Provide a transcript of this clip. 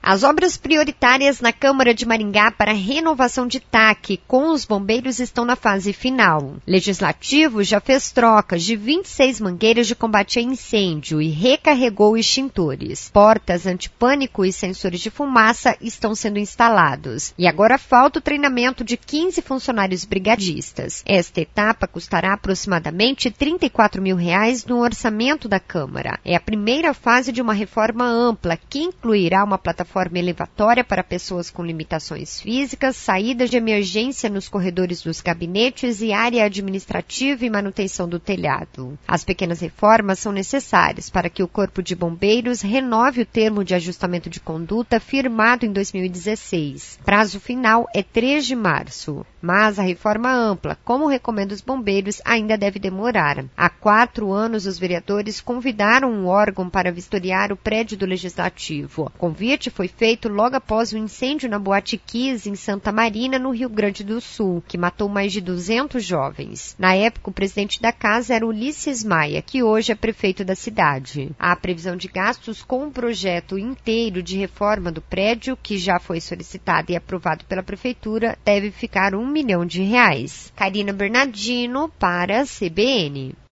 As obras prioritárias na Câmara de Maringá para a renovação de TAC com os bombeiros estão na fase final. O Legislativo já fez trocas de 26 mangueiras de combate a incêndio e recarregou extintores. Portas antipânico e sensores de fumaça estão sendo instalados. E agora falta o treinamento de 15 funcionários brigadistas. Esta etapa custará aproximadamente R$ 34 mil no orçamento da Câmara. É a primeira fase de uma reforma ampla que incluirá uma plataforma elevatória para pessoas com limitações físicas, saídas de emergência nos corredores dos gabinetes e área administrativa e manutenção do telhado. As pequenas reformas são necessárias para que o Corpo de Bombeiros renove o termo de ajustamento de conduta firmado em 2016. Prazo final é 3 de março. Mas a reforma ampla, como recomenda os bombeiros, ainda deve demorar. Há 4 anos, os vereadores convidaram um órgão para vistoriar o prédio do Legislativo. O convite foi feito logo após o incêndio na Boate Kiss, em Santa Marina, no Rio Grande do Sul, que matou mais de 200 jovens. Na época, o presidente da casa era Ulisses Maia, que hoje é prefeito da cidade. Há previsão de gastos com um projeto inteiro de reforma do prédio, que já foi solicitado e aprovado pela prefeitura, deve ficar R$ 1 milhão. Karina Bernardino para a CBN.